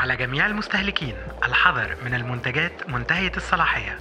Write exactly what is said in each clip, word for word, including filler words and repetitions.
على جميع المستهلكين الحذر من المنتجات منتهية الصلاحية.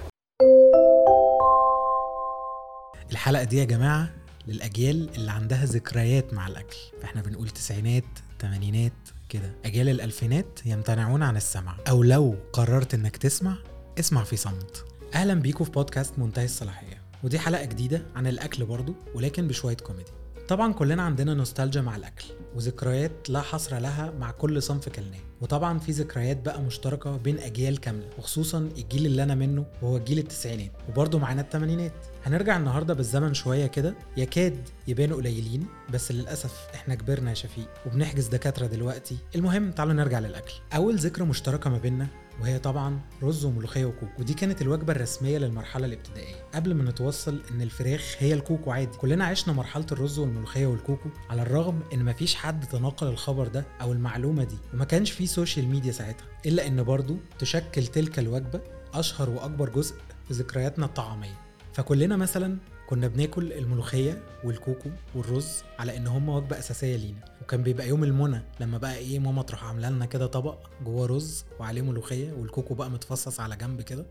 الحلقة دي يا جماعة للأجيال اللي عندها ذكريات مع الأكل، فإحنا بنقول تسعينات تمانينات كده. أجيال الألفينات يمتنعون عن السمع، أو لو قررت إنك تسمع اسمع في صمت. أهلا بيكم في بودكاست منتهي الصلاحية، ودي حلقة جديدة عن الأكل برضو ولكن بشوية كوميدي. طبعا كلنا عندنا نوستالجيا مع الأكل وذكريات لا حصر لها مع كل صنف كلناه، وطبعا في ذكريات بقى مشتركة بين أجيال كاملة، وخصوصا الجيل اللي أنا منه وهو جيل التسعينات، وبرضو معانا التمانينات. هنرجع النهاردة بالزمن شوية كده، يكاد يبانوا قليلين بس للأسف احنا كبرنا يا شفيق وبنحجز دكاترة دلوقتي. المهم تعالوا نرجع للأكل. أول ذكرى مشتركة ما بيننا وهي طبعا رز وملوخية وكوكو، ودي كانت الوجبة الرسمية للمرحلة الابتدائية قبل ما نتوصل ان الفراخ هي الكوكو عادي. كلنا عشنا مرحلة الرز والملوخية والكوكو، على الرغم ان مفيش حد تناقل الخبر ده او المعلومة دي، وما كانش فيه سوشيال ميديا ساعتها، الا ان برضو تشكل تلك الوجبة اشهر واكبر جزء في ذكرياتنا الطعامية. فكلنا مثلا كنا بناكل الملوخية والكوكو والرز على ان هم وجبة اساسية لينا، وكان بيبقى يوم المنى لما بقى ايه ماما تروح عامله لنا كده طبق جوه رز وعليه ملوخية والكوكو بقى متفصص على جنب كده،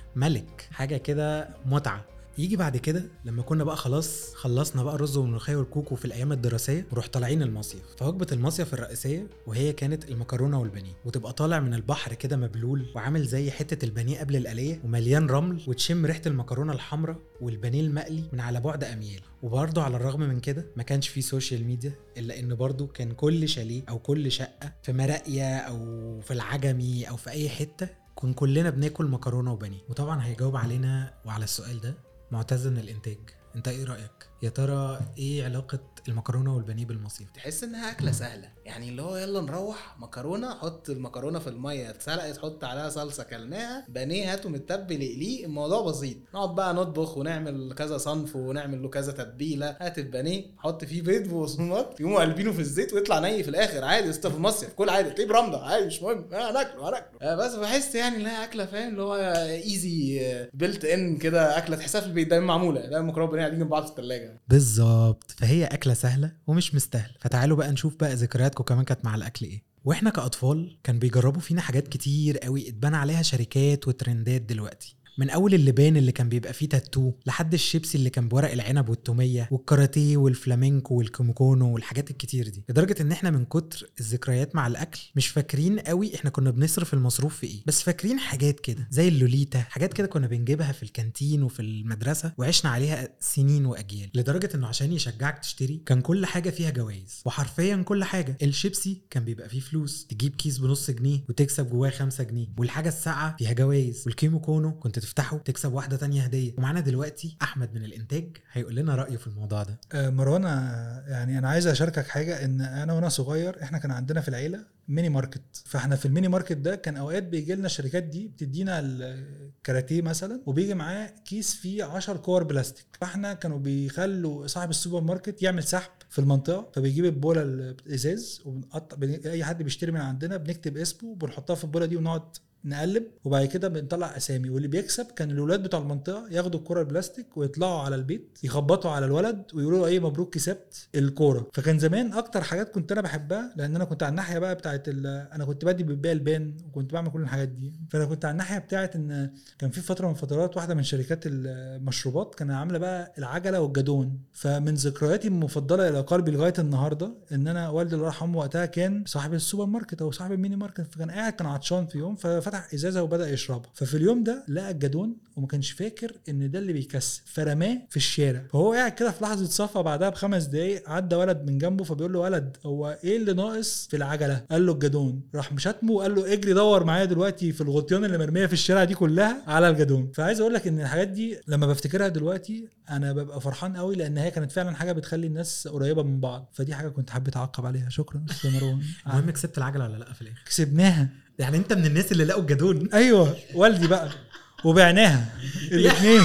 ملك حاجة كده متعة. يجي بعد كده لما كنا بقى خلاص خلصنا بقى الرز والملوخيه والكوكو في الايام الدراسيه ونروح طالعين المصيف، فوجبه المصيف الرئيسيه وهي كانت المكرونه والبانيه، وتبقى طالع من البحر كده مبلول وعامل زي حته البانيه قبل القليه ومليان رمل، وتشم ريحه المكرونه الحمراء والبانيه المقلي من على بعد اميال. وبرضه على الرغم من كده ما كانش فيه سوشيال ميديا، الا ان برضه كان كل شاليه او كل شقه في مراقيه او في العجمي او في اي حته كن كلنا بناكل مكرونه وبانيه. وطبعا هيجاوب علينا وعلى السؤال ده معتز من الانتاج. انت ايه رايك يا ترى؟ ايه علاقه المكرونه والبانيه بالمصيف؟ تحس انها اكله سهله، يعني اللي هو يلا نروح مكرونه، حط المكرونه في الميه اتسلقت، تحط عليها صلصه كلناها، بانيه هاته متبل اقليه، الموضوع بسيط. نقعد بقى نطبخ ونعمل كذا صنف ونعمل له كذا تتبيله. هات البانيه حط فيه بيض وبقسماط، يقوموا قلبينه في الزيت ويطلع ني في الاخر عادي. است في المصيف كل عادي، تلاقيه برمده عادي مش مهم، هناكله هناكله آه بس بحس يعني انها اكله فاهم اللي هو ايزي بيلت ان كده، اكله تحسها في البيت دايما معموله، دايما مكرونه وبانيه قاعدين جنب بعض في الثلاجه بالظبط. فهي اكله سهله ومش مستاهله. فتعالوا بقى نشوف بقى ذكرياتكم كمان كانت مع الاكل ايه. واحنا كاطفال كان بيجربوا فينا حاجات كتير قوي اتبنى عليها شركات وترندات دلوقتي، من اول اللبان اللي كان بيبقى فيه تاتو لحد الشيبسي اللي كان بورق العنب والتوميه والكاراتيه والفلامينكو والكيموكونو والحاجات الكتير دي، لدرجه ان احنا من كتر الذكريات مع الاكل مش فاكرين قوي احنا كنا بنصرف المصروف في ايه، بس فاكرين حاجات كده زي اللوليتا، حاجات كده كنا بنجيبها في الكانتين وفي المدرسه وعشنا عليها سنين واجيال، لدرجه انه عشان يشجعك تشتري كان كل حاجه فيها جوائز، وحرفيا كل حاجه. الشيبسي كان بيبقى فيه فلوس، تجيب كيس بنص جنيه وتكسب جواه خمسة جنيه، والحاجه الساقعه فيها جوائز، والكيموكونو كنت تفتحه تكسب واحدة تانية هدية. ومعنا دلوقتي أحمد من الإنتاج هيقول لنا رأيه في الموضوع ده. آه مروان، يعني أنا عايز أشاركك حاجة، إن أنا وأنا صغير إحنا كان عندنا في العيلة ميني ماركت، فإحنا في الميني ماركت ده كان أوقات بيجي لنا الشركات دي بتدينا الكاراتيه مثلا، وبيجي معاه كيس فيه عشر كور بلاستيك، فإحنا كانوا بيخلوا صاحب السوبر ماركت يعمل سحب في المنطقة، فبيجيب البولة الإزاز وبنقطع، أي حد بيشتري من عندنا بنكتب اسمه وبنحطها في البولة دي ونقعد نقلب، وبعد كده بنطلع اسامي، واللي بيكسب كان الولاد بتوع المنطقه ياخدوا الكره البلاستيك ويطلعوا على البيت يخبطوا على الولد ويقولوا له ايه مبروك كسبت الكوره. فكان زمان اكتر حاجات كنت انا بحبها، لان انا كنت على الناحيه بقى بتاعه، انا كنت بدي ببيع البان وكنت بعمل كل الحاجات دي، فانا كنت على الناحيه بتاعه ان كان في فتره من فترات واحده من شركات المشروبات كان عامله بقى العجله والجدون. فمن ذكرياتي المفضله الى قلبي لغايه النهارده ان انا والدي الله يرحمه وقتها كان صاحب السوبر ماركت او صاحب الميني ماركت، فكان قاعد كان عطشان في يوم ففتح ازازه وبدا يشربها، ففي اليوم ده لقى الجدون وما كانش فاكر ان ده اللي بيكسب، فرماه في الشارع. فهو قاعد كده في لحظه صفا، بعدها بخمس دقايق عدى ولد من جنبه فبيقول له ولد هو ايه اللي ناقص في العجله؟ قال له الجدون. راح مشاتمه وقال له اجري دور معايا دلوقتي في الغطيان اللي مرميه في الشارع دي كلها على الجدون. فعايز اقول لك ان الحاجات دي لما بفتكرها دلوقتي انا ببقى فرحان قوي، لان هي كانت فعلا حاجه بتخلي الناس قريبه من بعض، فدي حاجه كنت حابب اتعقب عليها. شكرا استاذ مروان. المهم كسبت العجله ولا لا في الاخر؟ كسبناها. يعني انت من الناس اللي لقوا الجدون؟ ايوه والدي بقى، وبعناها الاثنين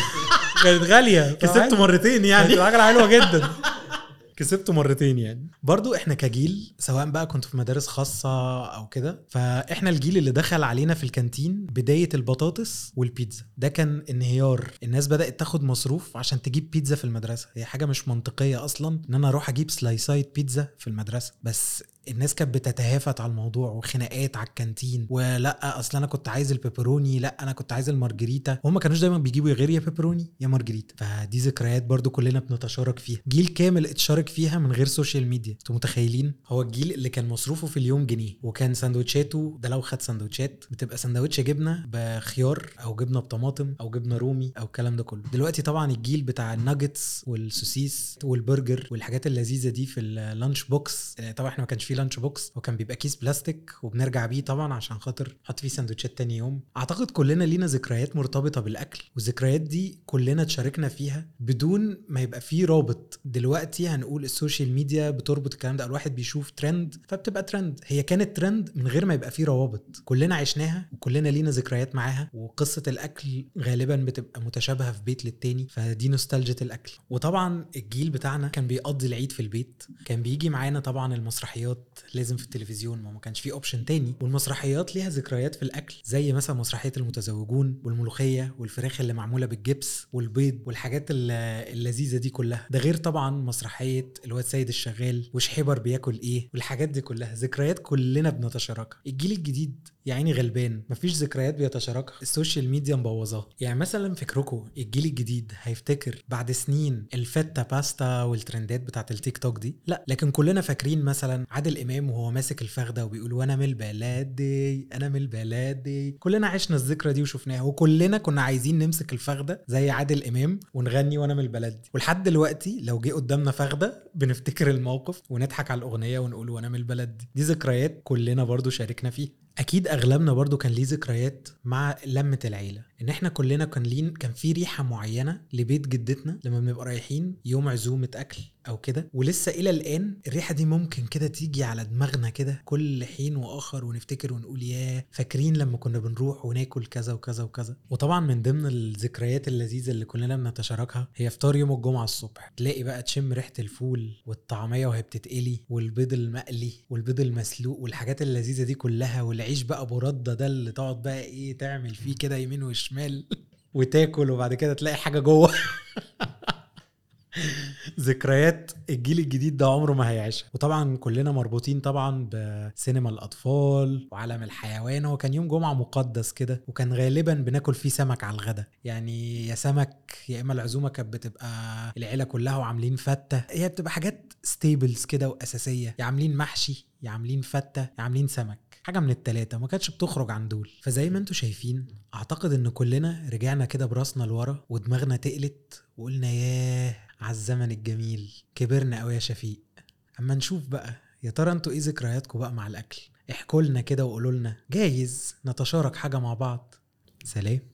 كانت غاليه. كسبت مرتين يعني، العجله حلوه جدا. كسبته مرتين يعني. برضو احنا كجيل سواء بقى كنت في مدارس خاصة او كده، فاحنا الجيل اللي دخل علينا في الكانتين بداية البطاطس والبيتزا، ده كان انهيار. الناس بدأت تاخد مصروف عشان تجيب بيتزا في المدرسة، هي حاجة مش منطقية اصلا ان انا اروح اجيب سلايسايت بيتزا في المدرسة، بس الناس كانت بتتهافت على الموضوع وخناقات على الكانتين، ولا اصل انا كنت عايز البيبروني، لا انا كنت عايز المارجريتا، وهم كانوش دايما بيجيبوا غير يا بيبروني يا مارجريتا. فدي ذكريات برضو كلنا بنتشارك فيها، جيل كامل اتشارك فيها من غير سوشيال ميديا. انتوا متخيلين؟ هو الجيل اللي كان مصروفه في اليوم جنيه، وكان سندوتشاته ده لو خد سندوتشات بتبقى سندوتش جبنه بخيار او جبنه بطماطم او جبنه رومي او الكلام ده كله. دلوقتي طبعا الجيل بتاع الناجتس والسوسيس والبرجر والحاجات اللذيذه دي في اللانش بوكس، طبعا احنا ما كانش فيه لانش بوكس وكان بيبقى كيس بلاستيك وبنرجع بيه طبعا عشان خاطر نحط فيه سندوتشات تاني يوم. اعتقد كلنا لينا ذكريات مرتبطه بالاكل، والذكريات دي كلنا اتشاركنا فيها بدون ما يبقى فيه رابط. دلوقتي هنقول السوشيال ميديا بتربط الكلام ده، الواحد بيشوف ترند فبتبقى ترند، هي كانت ترند من غير ما يبقى فيه روابط، كلنا عشناها وكلنا لينا ذكريات معاها. وقصه الاكل غالبا بتبقى متشابهه في بيت للتاني، فدي نوستالجيا الاكل. وطبعا الجيل بتاعنا كان بيقضي العيد في البيت، كان بيجي معانا طبعا المسرحيات لازم في التلفزيون، ما كانش فيه اوبشن تاني. والمسرحيات ليها ذكريات في الاكل، زي مثلا مسرحيه المتزوجون والملوخيه والفراخ اللي معموله بالجبس والبيض والحاجات اللذيذه دي كلها. ده غير طبعا مسرحيه الواد سيد الشغال وشحيبر بياكل ايه، والحاجات دي كلها ذكريات كلنا بنتشاركها. الجيل الجديد يعني غلبان مفيش ذكريات بيتشاركها، السوشيال ميديا مبوظاها. يعني مثلا فكركم الجيل الجديد هيفتكر بعد سنين الفته باستا والترندات بتاعت التيك توك دي؟ لا، لكن كلنا فاكرين مثلا عادل امام وهو ماسك الفخده وبيقول وانا من البلد دي انا من البلد دي. كلنا عشنا الذكرى دي وشفناها، وكلنا كنا عايزين نمسك الفخده زي عادل امام ونغني وانا من البلد دي. ولحد دلوقتي لو جه قدامنا فخده بنفتكر الموقف ونضحك على الاغنيه ونقول وانا من البلد دي. دي ذكريات كلنا برضو شاركنا فيها. اكيد اغلبنا برضو كان ليه ذكريات مع لمة العيلة، ان احنا كلنا كان لين كان في ريحة معينة لبيت جدتنا لما بنبقى رايحين يوم عزومة اكل او كده. ولسه الى الان الريحة دي ممكن كده تيجي على دماغنا كده كل حين واخر، ونفتكر ونقول ياه فاكرين لما كنا بنروح وناكل كذا وكذا وكذا. وطبعا من ضمن الذكريات اللذيذة اللي كلنا بنتشاركها هي فطار يوم الجمعة الصبح، تلاقي بقى تشم ريحة الفول والطعمية وهي بتتقلي والبيض المقلي والبيض المسلوق والحاجات اللذيذة دي كلها، والعيش بقى ابو رده ده اللي تقعد بقى ايه تعمل فيه كده يمين وشمال وتاكل وبعد كده تلاقي حاجه جوه. ذكريات الجيل الجديد ده عمره ما هيعيشها. وطبعا كلنا مربوطين طبعا بسينما الاطفال وعالم الحيوان. هو كان يوم جمعه مقدس كده، وكان غالبا بناكل فيه سمك على الغدا، يعني يا سمك يا اما العزومه كانت بتبقى العيله كلها وعاملين فته، هي بتبقى حاجات ستيبلز كده واساسيه، يا عاملين محشي يا عاملين فته يا عاملين سمك، حاجه من الثلاثه ما كانتش بتخرج عن دول. فزي ما انتم شايفين اعتقد ان كلنا رجعنا كده براسنا لورا ودماغنا تقلت وقلنا ياه على الزمن الجميل، كبرنا قوي يا شفيق. اما نشوف بقى يا ترى انتوا ايه ذكرياتكم بقى مع الاكل؟ احكوا لنا كده وقولوا لنا، جايز نتشارك حاجه مع بعض. سلام.